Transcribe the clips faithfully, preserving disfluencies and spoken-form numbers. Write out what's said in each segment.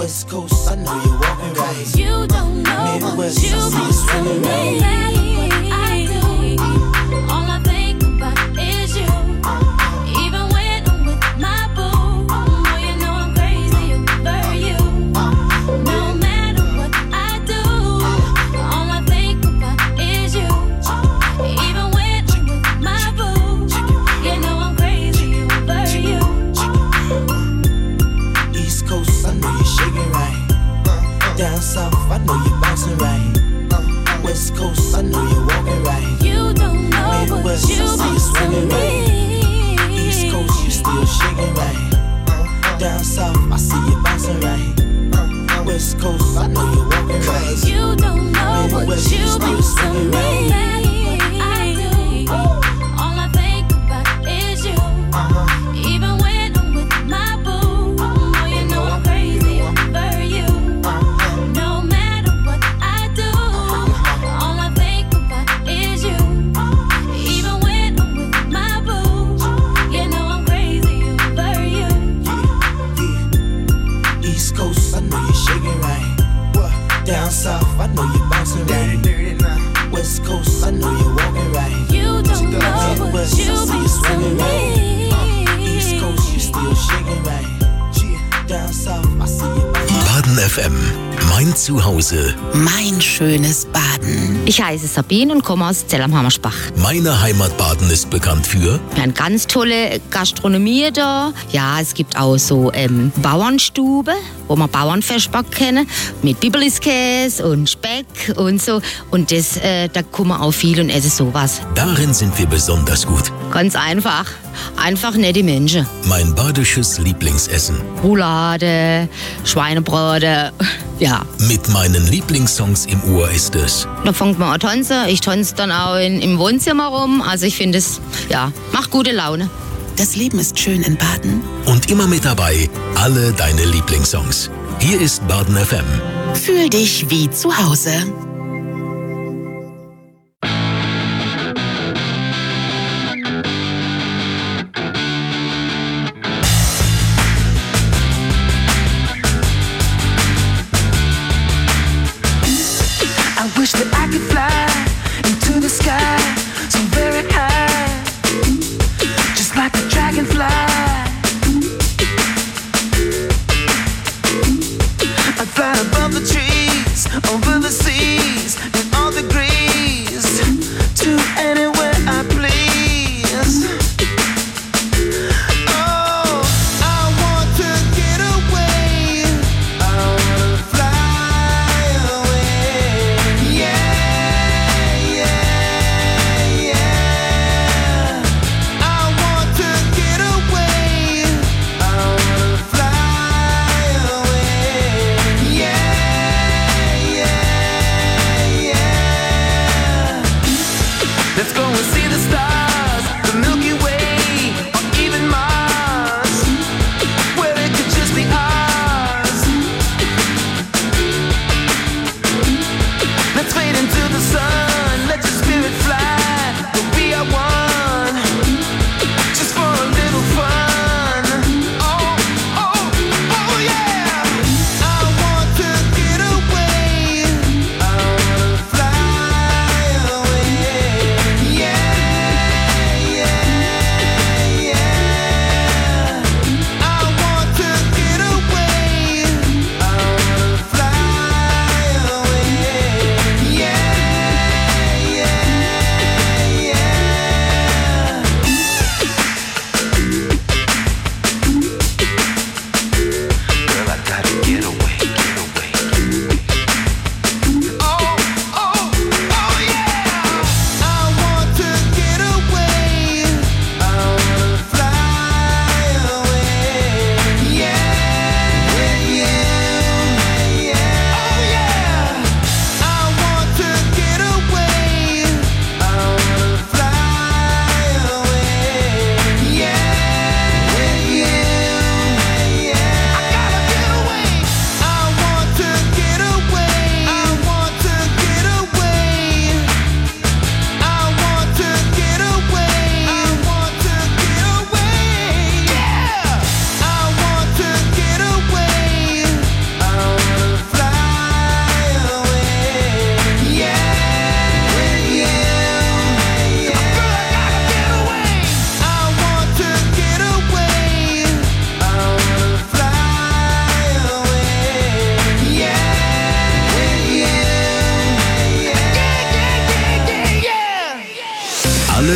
West Coast, I know you're walking right. You don't know Midwest, what you I see you swimming right. I do. All I think about is you. Even when I'm with my boo, oh, you know I'm crazy over you. No matter what I do, all I think about is you. Even when I'm with my boo, you know I'm crazy over you. East Coast, I know you're shaking right. Down south, I know you're bouncing right. West Coast, I know you're walking right. You don't know Midwest, what you I see you swimming right. East Coast, you still shaking right. Down south, I see you bouncing right. West Coast, I know you're walking right. You don't know what Midwest, you you still swimming right. I do. All I think about is you. Even when I'm with my boo, oh, you know I'm crazy over you. No matter what I do, all I think about is you. Even when I'm with my boo, you know I'm crazy over you. Yeah. East Coast, I know you're shaking right. Down south, I know you're bouncing right. West Coast, I know you're walking right. You don't know what Midwest, you I see you swimming right. East Coast, you still shaking right. Down south, I see you bouncing right. Baden F M, mein Zuhause. Mein schönes Baden. Ich heiße Sabine und komme aus Zell am Hammersbach. Meine Heimat Baden ist bekannt für Wir haben ganz tolle Gastronomie da. Ja, es gibt auch so ähm, Bauernstube, wo man Bauernfestback kennen, mit Bibeliskäse und Speck und so. Und das, äh, da kommen auch viel und essen sowas. Darin sind wir besonders gut. Ganz einfach. Einfach nette Menschen. Mein badisches Lieblingsessen. Roulade, Schweinebraten, ja. Mit meinen Lieblingssongs im Ohr ist es Da fängt man an tanzen. Ich tanze dann auch in, im Wohnzimmer rum. Also ich finde es, ja, macht gute Laune. Das Leben ist schön in Baden. und immer mit dabei alle deine Lieblingssongs. Hier ist Baden F M. Fühl dich wie zu Hause. I wish that I could fly into the sky so very high, just like a dragonfly. I'd fly above the trees, over the sea,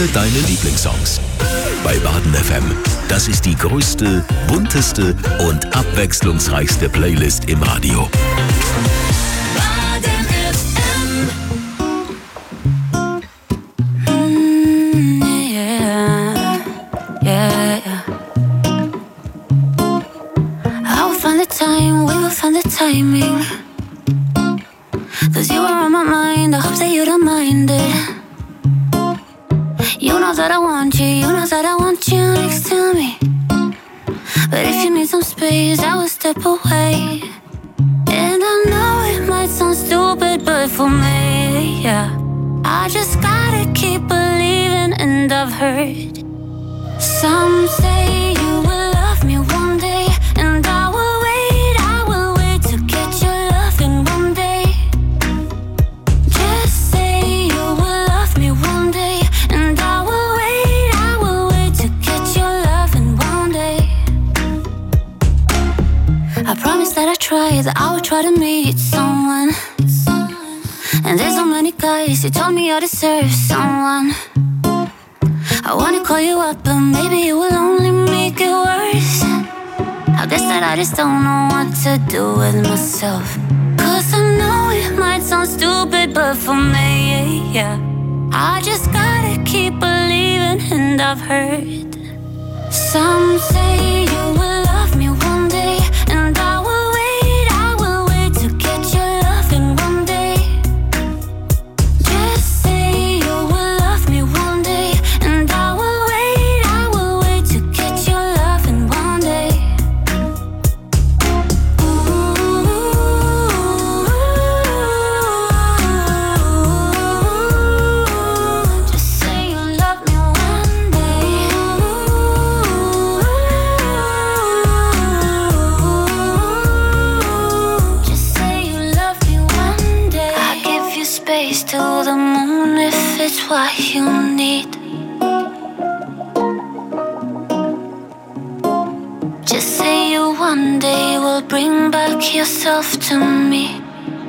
deine Lieblingssongs. Bei Baden F M. Das ist die größte, bunteste und abwechslungsreichste Playlist im Radio. Baden F M. Mm, yeah, yeah, yeah. I will find the time, we will find the timing. Cause you are on my mind, I hope that you don't mind it. You know that I want you, you know that I want you next to me. But if you need some space, I will step away. And I know it might sound stupid, but for me, yeah, I just gotta keep believing. And I've heard some say you will love me one day, and I will wait, I will wait to get your loving one day. Just say you will love me one day, and I will wait, I will wait to get your loving one day. I promise that I try, that I will try to meet someone. And there's so many guys who told me I deserve someone. I wanna call you up, but maybe it will only make it worse. I guess that I just don't know what to do with myself. Cause I know it might sound stupid, but for me, yeah, I just gotta keep believing. And I've heard some say you will love me one day, and I will wait, I will wait to get your loving one day. Just say you will love me one day, and I will wait, I will wait to get your loving one day. Just say you love me one day. Just say you love me one day. I give you space to the moon if it's what you need. Just say you one day will bring back yourself to me.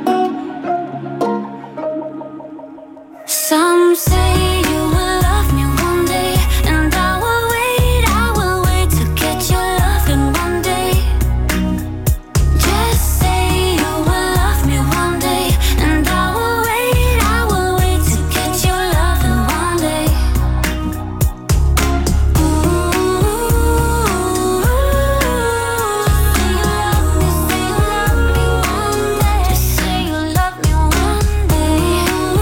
Some say you will love me one day, and I will wait, I will wait to get your loving one day. Just say you will love me one day, and I will wait, I will wait to get your loving one day. Just say you love me one day.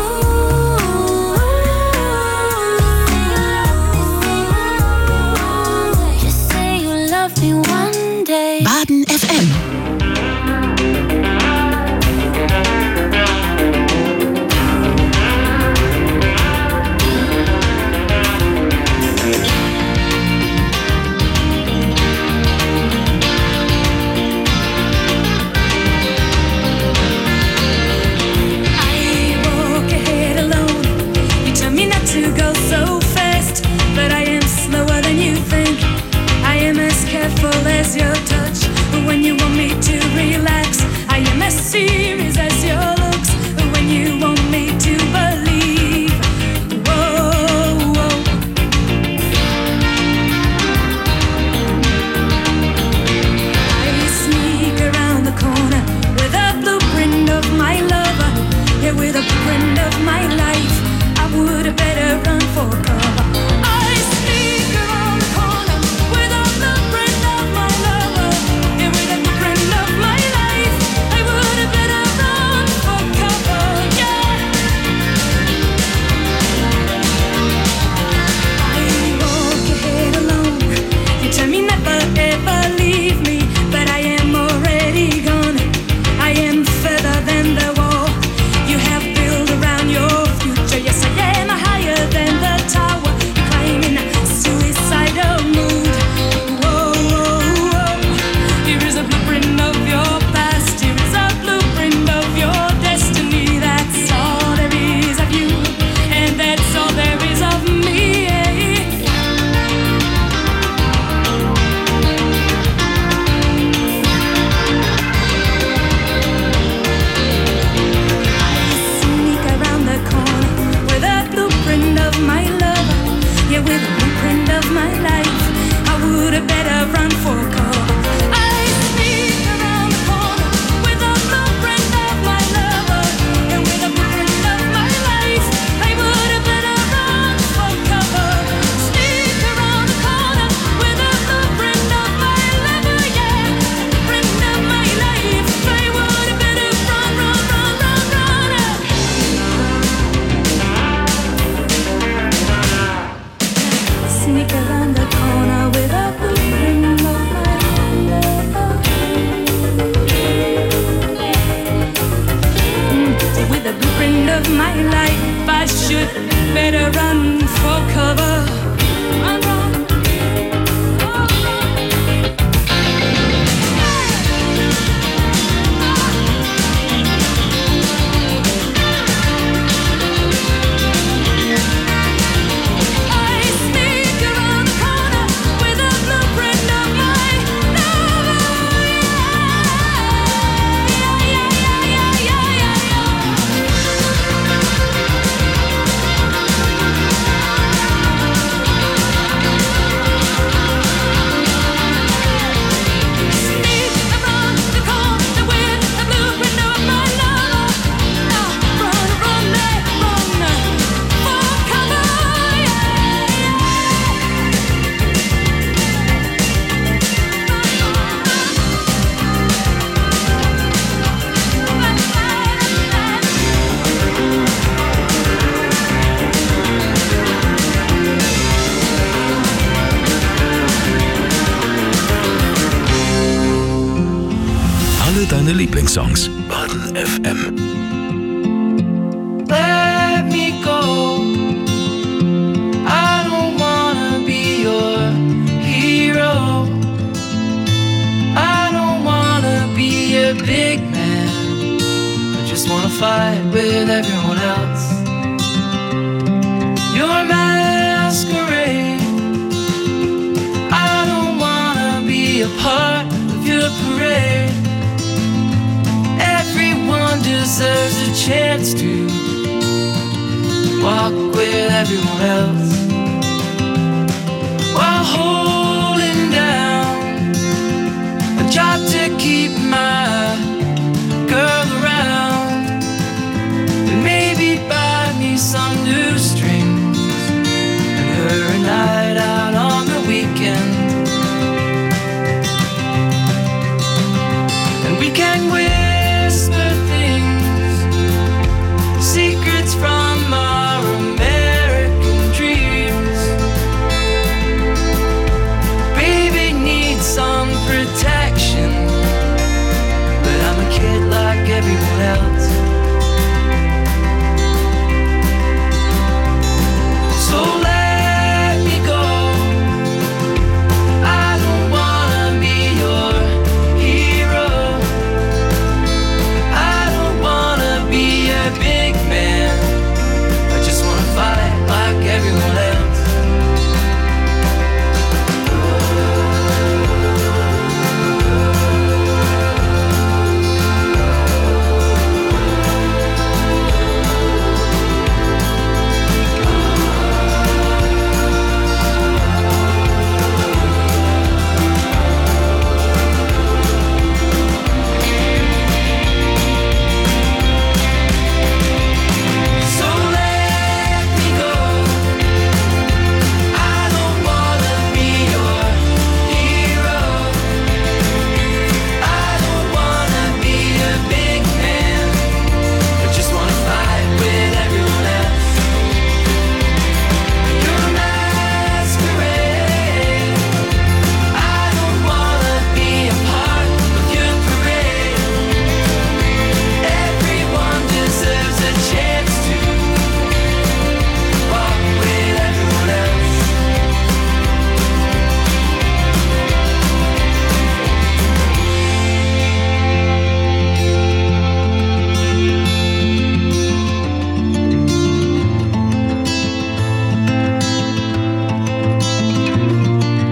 Just say you love me one day. Baden F M. I walk ahead alone. You tell me not to go so fast, but I am slower than you think. I am as careful as your touch, but when you want me to Alle deine Lieblingssongs. Baden F M. Let me go. I don't wanna be your hero. I don't wanna be a big man. I just wanna fight with everyone else. Your masquerade. I don't wanna be a part of your parade. Everyone deserves a chance to walk with everyone else while holding down a job to keep my girl around and maybe buy me some new strings and her a night out on the weekend. And we can whisper things, secrets from our American dreams. Baby needs some protection, but I'm a kid like everyone else.